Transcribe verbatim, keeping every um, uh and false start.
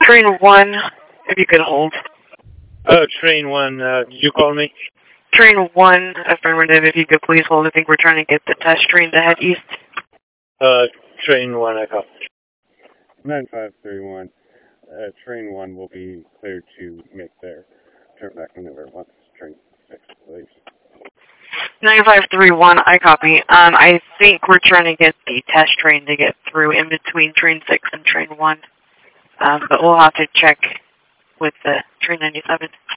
Train one, if you could hold. Oh, train one, uh, did you call me? Train one, affirmative, if you could please hold. I think we're trying to get the test train to head east. Uh, train one, I call. nine five three one, uh, train one will be cleared to make their turn back maneuver once train six leaves. nine five three one, I copy. Um, I think we're trying to get the test train to get through in between train six and train one. Um, but we'll have to check with the train ninety-seven.